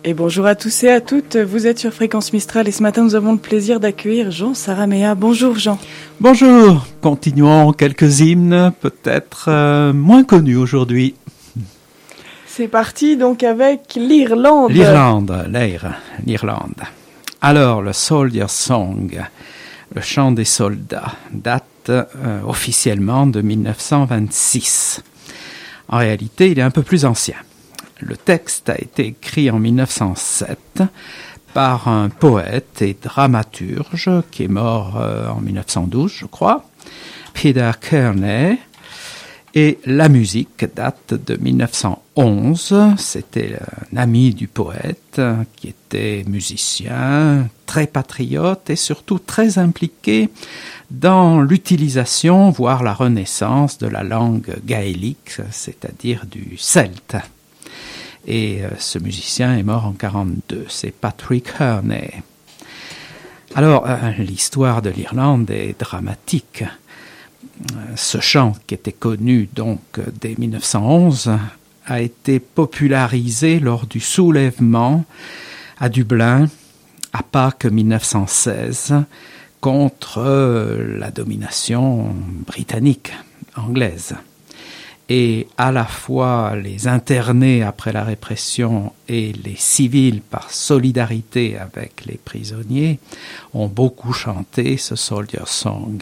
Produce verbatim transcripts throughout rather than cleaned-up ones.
Et bonjour à tous et à toutes, vous êtes sur Fréquence Mistral et ce matin nous avons le plaisir d'accueillir Jean Saraméa. Bonjour Jean. Bonjour, continuons quelques hymnes peut-être euh, moins connus aujourd'hui. C'est parti donc avec l'Irlande. L'Irlande, l'air, l'Irlande. Alors le Soldier Song, le chant des soldats, date euh, officiellement de mille neuf cent vingt-six. En réalité, il est un peu plus ancien. Le texte a été écrit en mille neuf cent sept par un poète et dramaturge qui est mort euh, en mille neuf cent douze, je crois, Peter Kearney. Et la musique date de mille neuf cent onze. C'était un ami du poète qui était musicien, très patriote et surtout très impliqué dans l'utilisation, voire la renaissance de la langue gaélique, c'est-à-dire du celte. Et euh, ce musicien est mort en quarante-deux, c'est Patrick Kearney. Alors, euh, l'histoire de l'Irlande est dramatique. Euh, ce chant, qui était connu donc dès mille neuf cent onze, a été popularisé lors du soulèvement à Dublin, à Pâques mille neuf cent seize, contre euh, la domination britannique, anglaise. Et à la fois les internés après la répression et les civils par solidarité avec les prisonniers ont beaucoup chanté ce Soldier Song.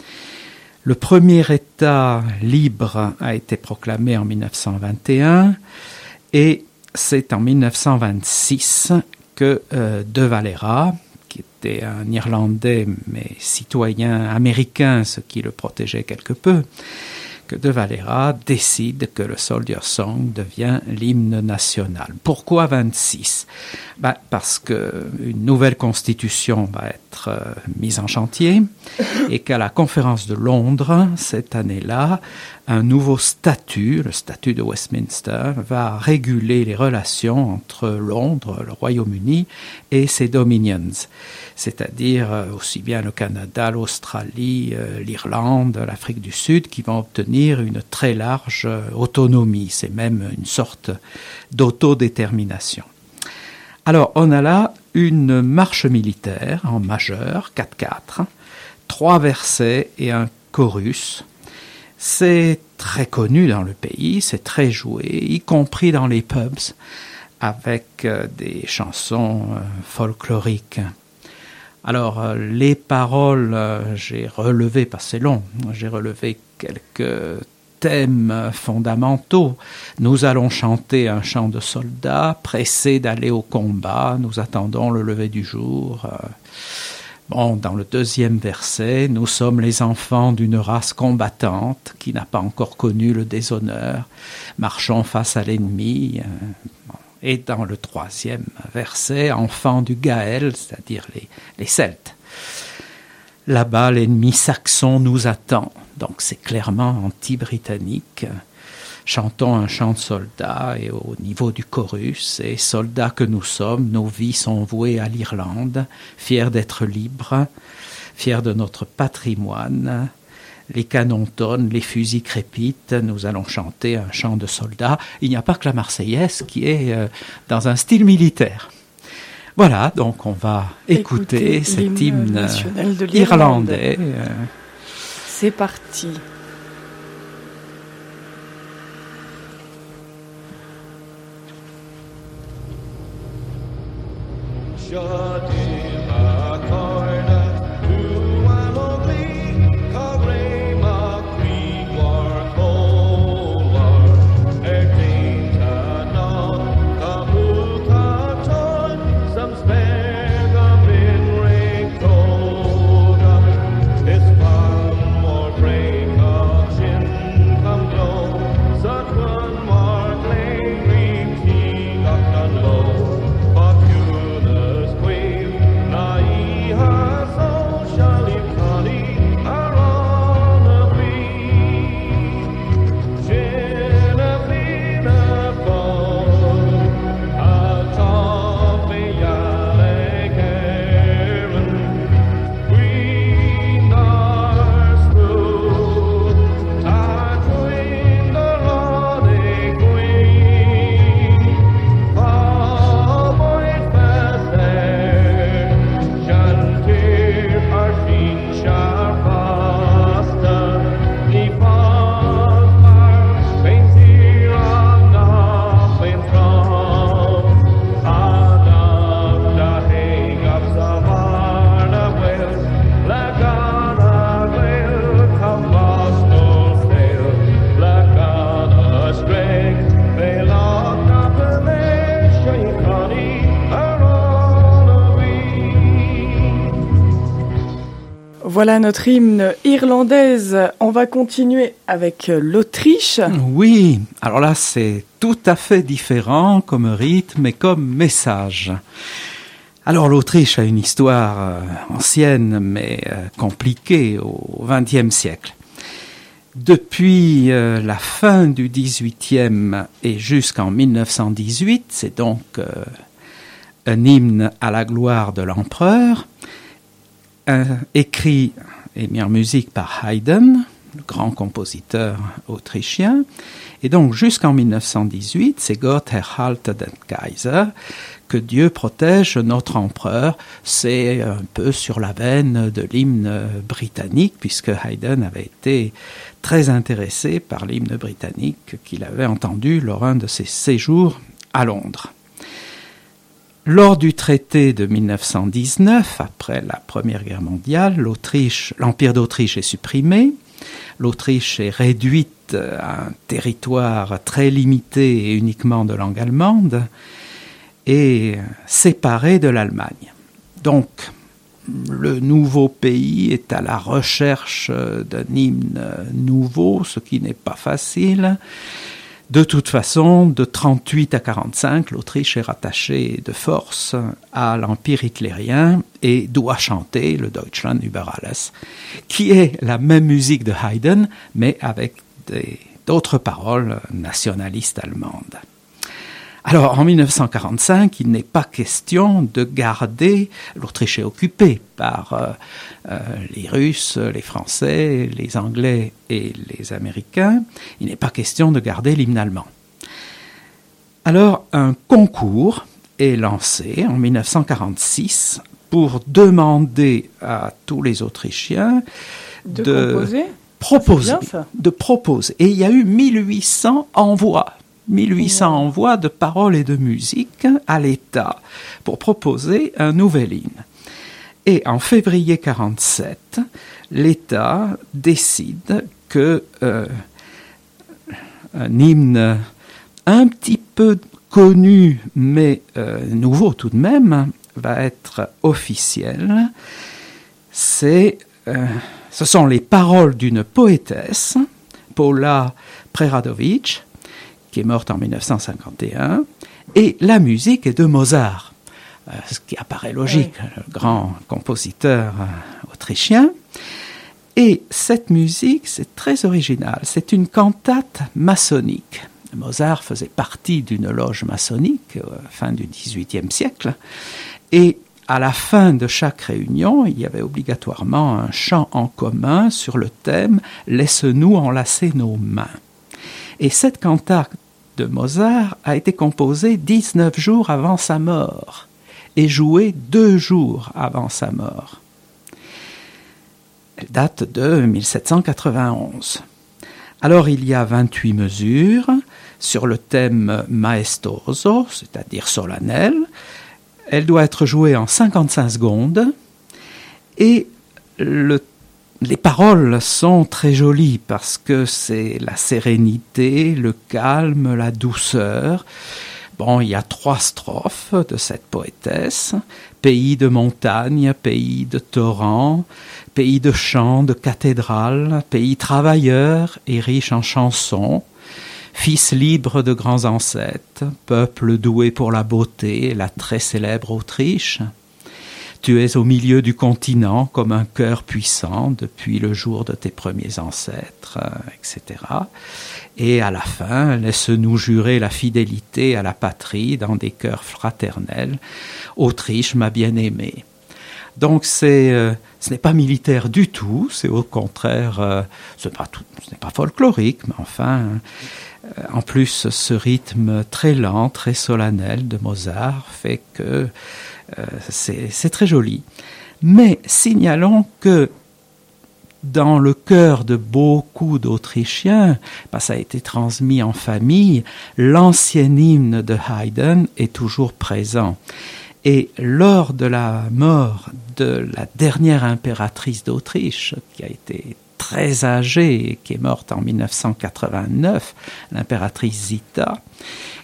Le premier État libre a été proclamé en mille neuf cent vingt et un et c'est en mille neuf cent vingt-six que euh, De Valera, qui était un Irlandais mais citoyen américain, ce qui le protégeait quelque peu, que De Valera décide que le Soldier Song devient l'hymne national. Pourquoi vingt-six ? Ben, parce qu'une nouvelle constitution va être euh, mise en chantier et qu'à la conférence de Londres, cette année-là, un nouveau statut, le statut de Westminster, va réguler les relations entre Londres, le Royaume-Uni, et ses dominions, c'est-à-dire euh, aussi bien le Canada, l'Australie, euh, l'Irlande, l'Afrique du Sud, qui vont obtenir une très large euh, autonomie. C'est même une sorte d'autodétermination. Alors, on a là une marche militaire en majeur, quatre quatre, trois versets et un chorus. C'est très connu dans le pays, c'est très joué, y compris dans les pubs, avec euh, des chansons euh, folkloriques. Alors, euh, les paroles, euh, j'ai relevé, parce que c'est long, j'ai relevé quelques thèmes fondamentaux. Nous allons chanter un chant de soldats, pressés d'aller au combat, nous attendons le lever du jour. Euh, bon, dans le deuxième verset, nous sommes les enfants d'une race combattante qui n'a pas encore connu le déshonneur, marchons face à l'ennemi. Euh, bon. Et dans le troisième verset, enfants du Gaël, c'est-à-dire les, les Celtes. Là-bas, l'ennemi saxon nous attend. Donc c'est clairement anti-britannique. Chantons un chant de soldats et au niveau du chorus, et soldats que nous sommes, nos vies sont vouées à l'Irlande, fiers d'être libres, fiers de notre patrimoine. Les canons tonnent, les fusils crépitent, nous allons chanter un chant de soldats. Il n'y a pas que la Marseillaise qui est euh, dans un style militaire. Voilà, donc on va écouter, écouter cet hymne national de l'Irlande. Irlandais. Euh, C'est parti. Wave Voilà notre hymne irlandaise. On va continuer avec l'Autriche. Oui, alors là c'est tout à fait différent comme rythme et comme message. Alors l'Autriche a une histoire euh, ancienne mais euh, compliquée au vingtième siècle. Depuis euh, la fin du dix-huitième et jusqu'en mille neuf cent dix-huit, c'est donc euh, un hymne à la gloire de l'empereur, euh, écrit et mis en musique par Haydn, le grand compositeur autrichien. Et donc jusqu'en mille neuf cent dix-huit, c'est Gott erhalte den Kaiser, que Dieu protège notre empereur. C'est un peu sur la veine de l'hymne britannique, puisque Haydn avait été très intéressé par l'hymne britannique qu'il avait entendu lors d'un de ses séjours à Londres. Lors du traité de mille neuf cent dix-neuf, après la Première Guerre mondiale, l'Autriche, l'Empire d'Autriche est supprimé. L'Autriche est réduite à un territoire très limité et uniquement de langue allemande et séparée de l'Allemagne. Donc, le nouveau pays est à la recherche d'un hymne nouveau, ce qui n'est pas facile. De toute façon, de trente-huit à quarante-cinq, l'Autriche est rattachée de force à l'Empire hitlérien et doit chanter le Deutschland über alles, qui est la même musique de Haydn, mais avec des, d'autres paroles nationalistes allemandes. Alors, en mille neuf cent quarante-cinq, il n'est pas question de garder... L'Autriche est occupée par euh, euh, les Russes, les Français, les Anglais et les Américains. Il n'est pas question de garder l'hymne allemand. Alors, un concours est lancé en mille neuf cent quarante-six pour demander à tous les Autrichiens de, de composer, proposer, bien, ça. de proposer. Et il y a eu mille huit cents envois. mille huit cents ouais. envois de paroles et de musique à l'État pour proposer un nouvel hymne. Et en février quarante-sept, l'État décide que euh, un hymne un petit peu connu, mais euh, nouveau tout de même, va être officiel. C'est, euh, ce sont les paroles d'une poétesse, Paula Preradovic, qui est morte en mille neuf cent cinquante et un, et la musique est de Mozart, euh, ce qui apparaît logique, oui. Le grand compositeur euh, autrichien. Et cette musique, c'est très original, c'est une cantate maçonnique. Mozart faisait partie d'une loge maçonnique à la fin du dix-huitième siècle, et à la fin de chaque réunion, il y avait obligatoirement un chant en commun sur le thème « Laisse-nous enlacer nos mains ». Et cette cantate de Mozart a été composée dix-neuf jours avant sa mort et jouée deux jours avant sa mort. Elle date de mille sept cent quatre-vingt-onze. Alors il y a vingt-huit mesures sur le thème maestoso, c'est-à-dire solennel. Elle doit être jouée en cinquante-cinq secondes et le Les paroles sont très jolies parce que c'est la sérénité, le calme, la douceur. Bon, il y a trois strophes de cette poétesse. Pays de montagne, pays de torrents, pays de champs, de cathédrales, pays travailleur et riche en chansons, fils libre de grands ancêtres, peuple doué pour la beauté et la très célèbre Autriche. Tu es au milieu du continent comme un cœur puissant depuis le jour de tes premiers ancêtres, et cetera. Et à la fin, laisse-nous jurer la fidélité à la patrie dans des cœurs fraternels. Autriche, ma bien-aimée. Donc c'est, euh, ce n'est pas militaire du tout, c'est au contraire, euh, ce n'est pas tout, ce n'est pas folklorique, mais enfin, euh, en plus ce rythme très lent, très solennel de Mozart fait que euh, c'est, c'est très joli. Mais signalons que dans le cœur de beaucoup d'Autrichiens, ben, ça a été transmis en famille, l'ancien hymne de Haydn est toujours présent. Et lors de la mort de la dernière impératrice d'Autriche, qui a été très âgée et qui est morte en mille neuf cent quatre-vingt-neuf, l'impératrice Zita,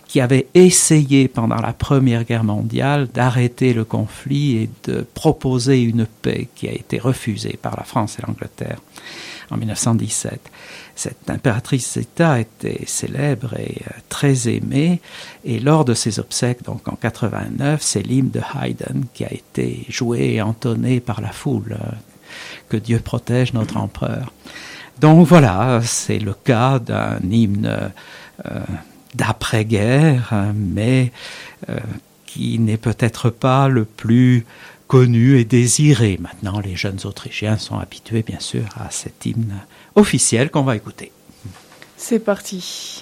qui avait essayé pendant la Première Guerre mondiale d'arrêter le conflit et de proposer une paix qui a été refusée par la France et l'Angleterre en mille neuf cent dix-sept. Cette impératrice d'État était célèbre et euh, très aimée, et lors de ses obsèques, donc en quatre-vingt-neuf, c'est l'hymne de Haydn qui a été joué et entonné par la foule. Euh, que Dieu protège notre empereur. Donc voilà, c'est le cas d'un hymne euh, d'après-guerre, mais euh, qui n'est peut-être pas le plus connu et désiré. Maintenant, les jeunes Autrichiens sont habitués, bien sûr, à cet hymne officiel qu'on va écouter. C'est parti.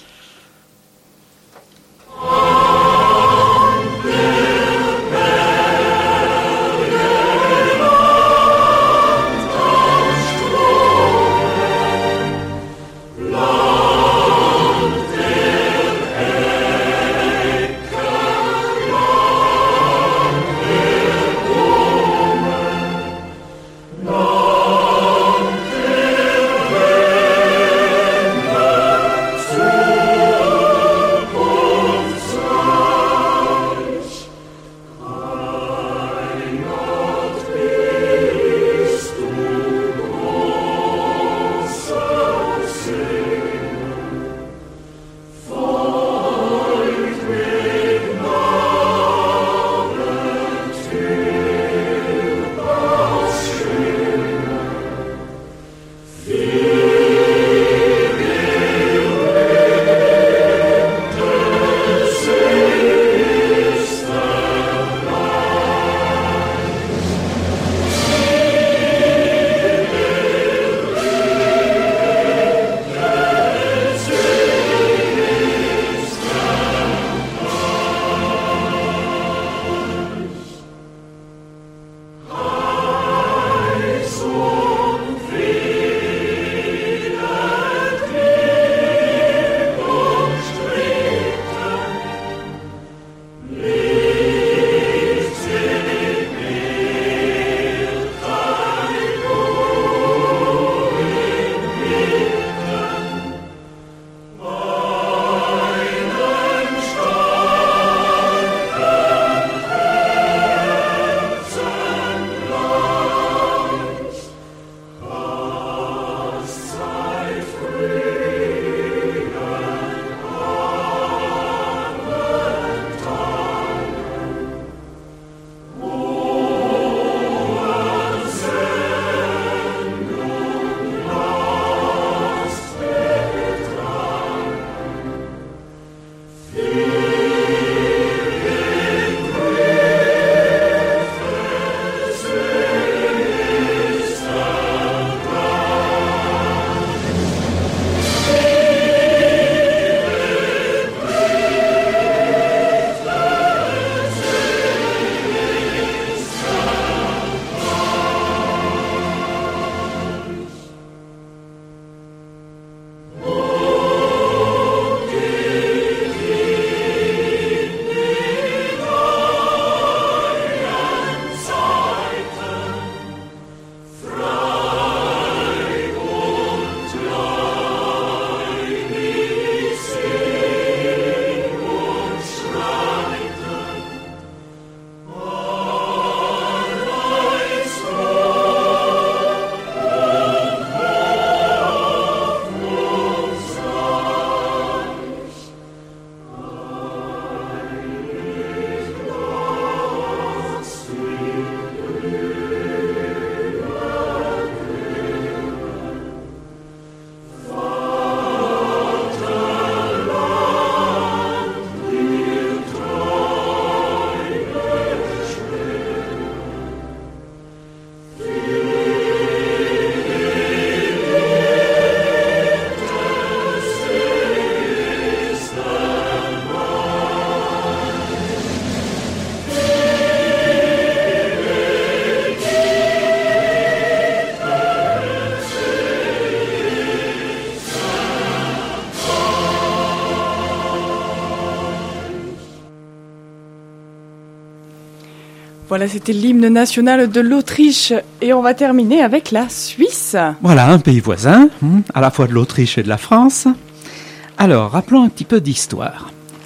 Voilà, c'était l'hymne national de l'Autriche. Et on va terminer avec la Suisse. Voilà, un pays voisin, à la fois de l'Autriche et de la France. Alors, rappelons un petit peu d'histoire.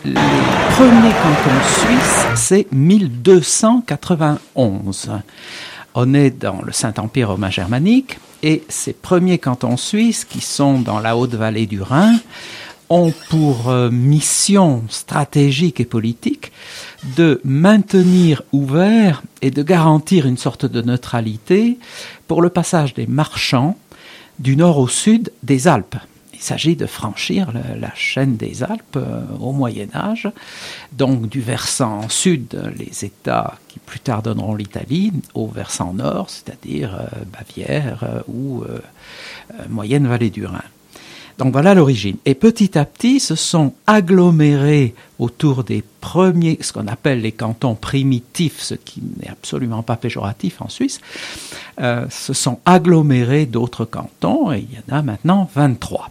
les premiers cantons suisses, c'est mille deux cent quatre-vingt-onze. On est dans le Saint-Empire romain germanique et ces premiers cantons suisses qui sont dans la haute vallée du Rhin ont pour euh, mission stratégique et politique de maintenir ouvert et de garantir une sorte de neutralité pour le passage des marchands du nord au sud des Alpes. Il s'agit de franchir la, la chaîne des Alpes euh, au Moyen-Âge, donc du versant sud, les États qui plus tard donneront l'Italie, au versant nord, c'est-à-dire euh, Bavière euh, ou euh, euh, moyenne vallée du Rhin. Donc voilà l'origine. Et petit à petit, se sont agglomérés autour des premiers, ce qu'on appelle les cantons primitifs, ce qui n'est absolument pas péjoratif en Suisse, euh, se sont agglomérés d'autres cantons, et il y en a maintenant vingt-trois.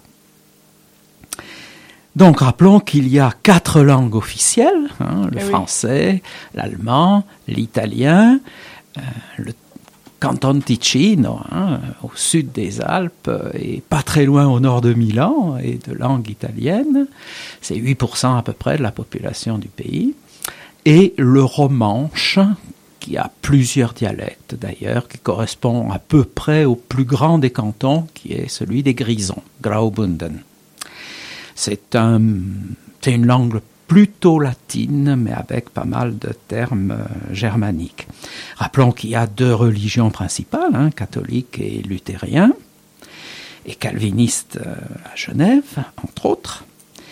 Donc rappelons qu'il y a quatre langues officielles, hein, le eh français, oui. l'allemand, l'italien, euh, le Canton Ticino, hein, au sud des Alpes et pas très loin au nord de Milan, et de langue italienne. C'est huit pour cent à peu près de la population du pays. Et le romanche, qui a plusieurs dialectes d'ailleurs, qui correspond à peu près au plus grand des cantons, qui est celui des Grisons, Graubünden. C'est, un, c'est une langue plutôt latine, mais avec pas mal de termes euh, germaniques. Rappelons qu'il y a deux religions principales, hein, catholiques et luthériens, et calvinistes euh, à Genève, entre autres.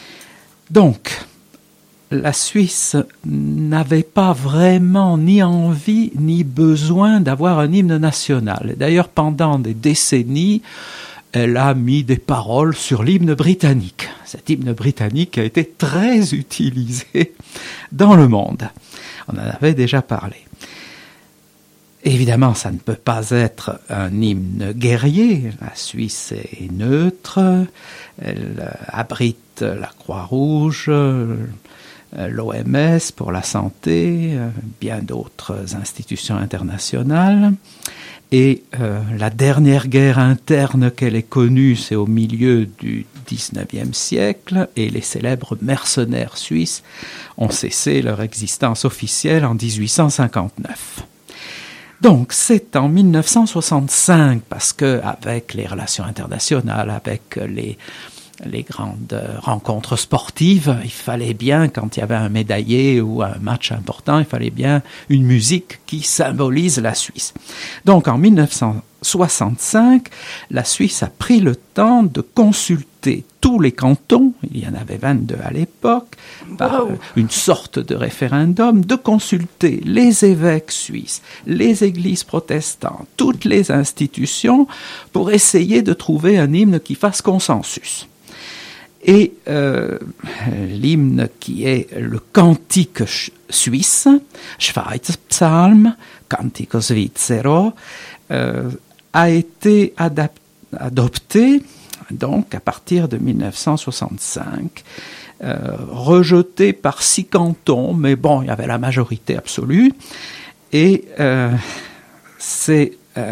Donc, la Suisse n'avait pas vraiment ni envie ni besoin d'avoir un hymne national. D'ailleurs, pendant des décennies, elle a mis des paroles sur l'hymne britannique. Cet hymne britannique a été très utilisé dans le monde. On en avait déjà parlé. Évidemment, ça ne peut pas être un hymne guerrier. La Suisse est neutre. Elle abrite la Croix-Rouge, l'O M S pour la santé, bien d'autres institutions internationales. Et euh, la dernière guerre interne qu'elle ait connue, c'est au milieu du dix-neuvième siècle, et les célèbres mercenaires suisses ont cessé leur existence officielle en dix-huit cent cinquante-neuf. Donc c'est en mille neuf cent soixante-cinq, parce que avec les relations internationales, avec les les grandes rencontres sportives, il fallait bien, quand il y avait un médaillé ou un match important, il fallait bien une musique qui symbolise la Suisse. Donc en mille neuf cent soixante-cinq, la Suisse a pris le temps de consulter tous les cantons, il y en avait vingt-deux à l'époque, par wow. une sorte de référendum, de consulter les évêques suisses, les églises protestantes, toutes les institutions, pour essayer de trouver un hymne qui fasse consensus. Et euh, l'hymne qui est le cantique suisse, Schweizerpsalm, Cantico Svizzero, euh, a été adap- adopté donc à partir de mille neuf cent soixante-cinq, euh, rejeté par six cantons, mais bon, il y avait la majorité absolue, et euh, c'est euh,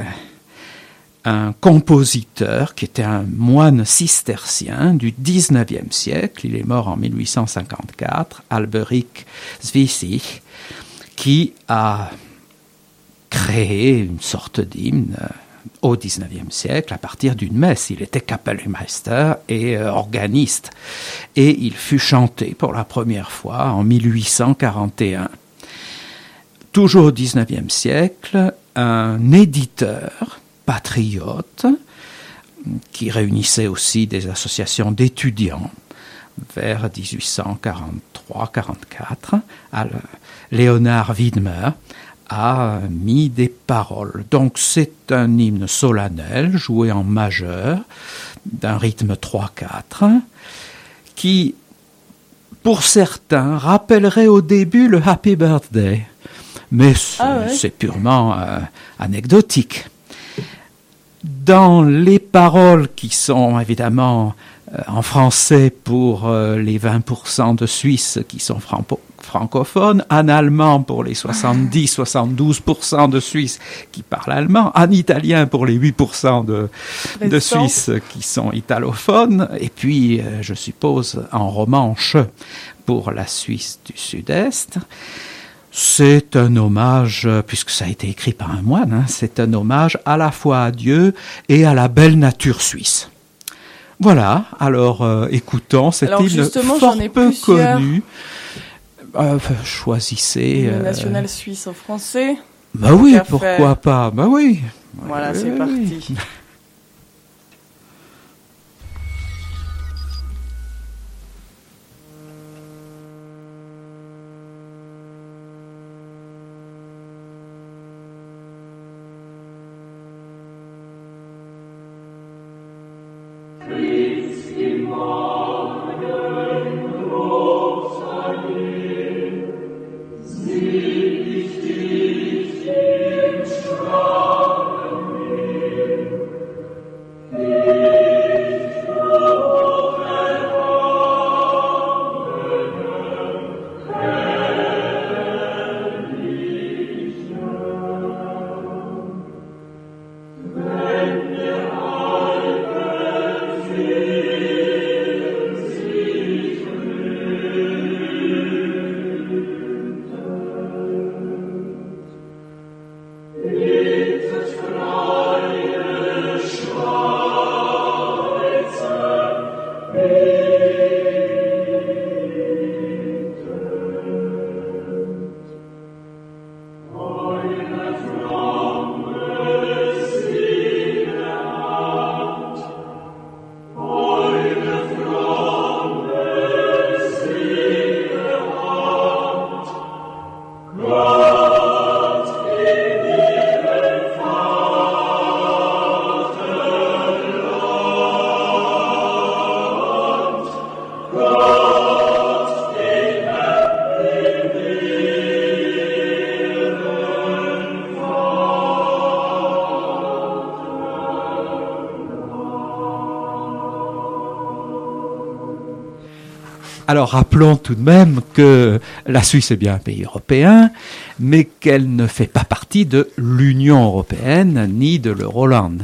un compositeur qui était un moine cistercien du dix-neuvième siècle, il est mort en mille huit cent cinquante-quatre, Alberic Zwiesig, qui a créé une sorte d'hymne au dix-neuvième siècle à partir d'une messe. Il était Kapellmeister et euh, organiste, et il fut chanté pour la première fois en mille huit cent quarante et un. Toujours au dix-neuvième siècle, un éditeur patriote, qui réunissait aussi des associations d'étudiants vers dix-huit cent quarante-trois quarante-quatre, Léonard Widmer a mis des paroles. Donc c'est un hymne solennel, joué en majeur, d'un rythme trois quatre, qui, pour certains, rappellerait au début le Happy Birthday. Mais c'est, ah ouais. c'est purement euh, anecdotique. Dans les paroles qui sont évidemment euh, en français pour euh, les vingt pour cent de Suisses qui sont franco- francophones, en allemand pour les soixante-dix à soixante-douze pour cent de Suisses qui parlent allemand, en italien pour les huit pour cent de, de Suisses qui sont italophones, et puis, euh, je suppose, en romanche pour la Suisse du Sud-Est. C'est un hommage, puisque ça a été écrit par un moine, hein, c'est un hommage à la fois à Dieu et à la belle nature suisse. Voilà, alors euh, écoutons cet hymne fort peu connu. Euh, choisissez... Le euh, national suisse en français. Bah oui, pourquoi faire... pas, bah oui. Voilà, oui, c'est oui. parti. Alors rappelons tout de même que la Suisse est bien un pays européen, mais qu'elle ne fait pas partie de l'Union européenne ni de l'Euroland.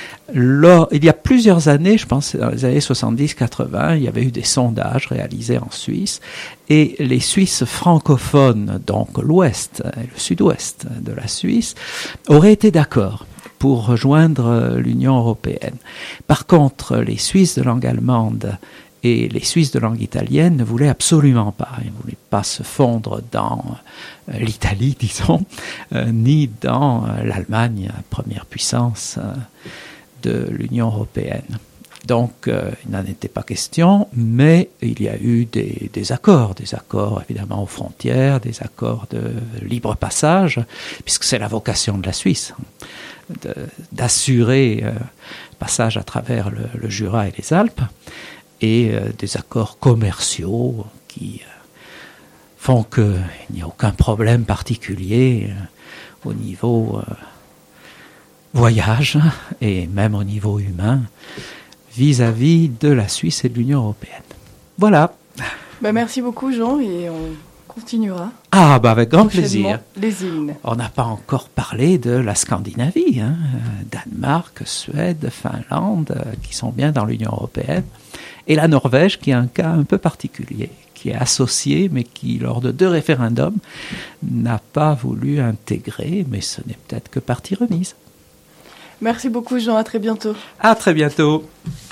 Lors, il y a plusieurs années, je pense dans les années soixante-dix quatre-vingts, il y avait eu des sondages réalisés en Suisse et les Suisses francophones, donc l'ouest et le sud-ouest de la Suisse, auraient été d'accord pour rejoindre l'Union européenne. Par contre, les Suisses de langue allemande et les Suisses de langue italienne ne voulaient absolument pas. Ils ne voulaient pas se fondre dans euh, l'Italie, disons, euh, ni dans euh, l'Allemagne, première puissance euh, de l'Union européenne. Donc, euh, il n'en était pas question, mais il y a eu des, des accords, des accords évidemment aux frontières, des accords de libre passage, puisque c'est la vocation de la Suisse, de, d'assurer euh, passage à travers le, le Jura et les Alpes, et euh, des accords commerciaux qui euh, font qu'il n'y a aucun problème particulier euh, au niveau euh, voyage et même au niveau humain vis-à-vis de la Suisse et de l'Union européenne. Voilà. Ben, merci beaucoup Jean et on continuera. Ah, bah avec grand plaisir. Les hymnes. On n'a pas encore parlé de la Scandinavie, hein, Danemark, Suède, Finlande, euh, qui sont bien dans l'Union européenne. Et la Norvège, qui est un cas un peu particulier, qui est associée, mais qui, lors de deux référendums, n'a pas voulu intégrer, mais ce n'est peut-être que partie remise. Merci beaucoup Jean, à très bientôt. À très bientôt.